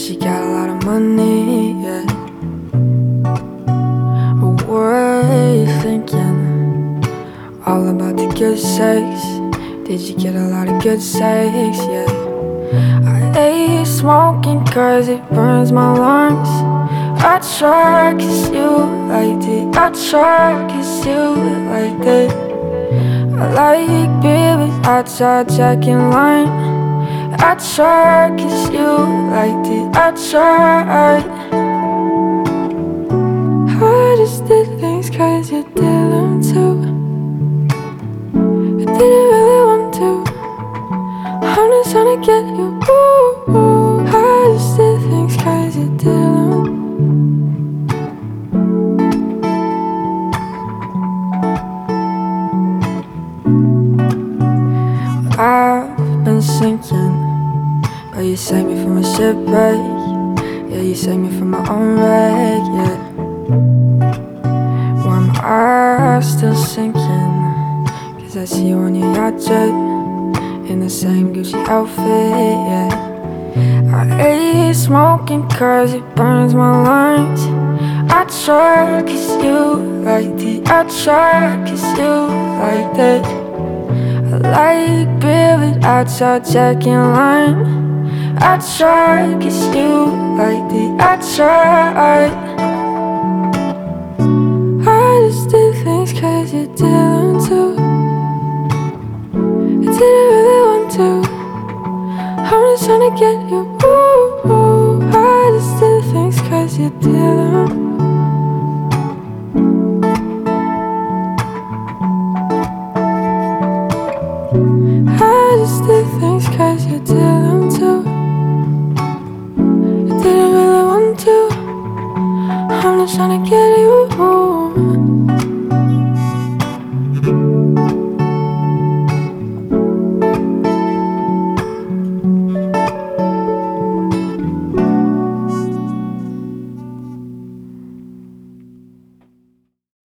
she got a lot of money, yeah. But what are you thinking? All about the good sex. Did you get a lot of good sex, yeah? I hate smoking cause it burns my lungs. I try cause you liked it. I try cause you liked it. I like beer but I tried Jack and Lime. I tried cause you liked it. I tried. I just did things cause you did them too. I didn't really want to. I'm just tryna get you. Ooh. I just did things cause you did them. I've been sinking, but you saved me from a shipwreck. Yeah, you saved me from my own wreck, yeah. Why am I still sinking? Cause I see you on your yacht jet, in the same Gucci outfit, yeah. I hate smoking cause it burns my lungs. I tried cause you liked it. I tried cause you liked it. I like beer but I tried Jack and Lime. I tried cause you liked it. I tried. I just did things cause you did them too. I didn't really want to. I'm just tryna get you. Ooh. I just did things cause you did them. I just did things cause you did them too. I didn't really want to. I'm just tryna get you.